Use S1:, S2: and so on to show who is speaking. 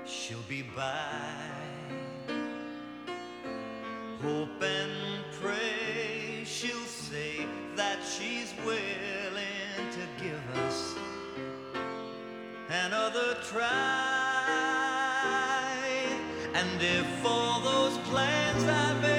S1: she'll be by. Hope and pray she'll say that she's willing to give us another try. And if all those plans I made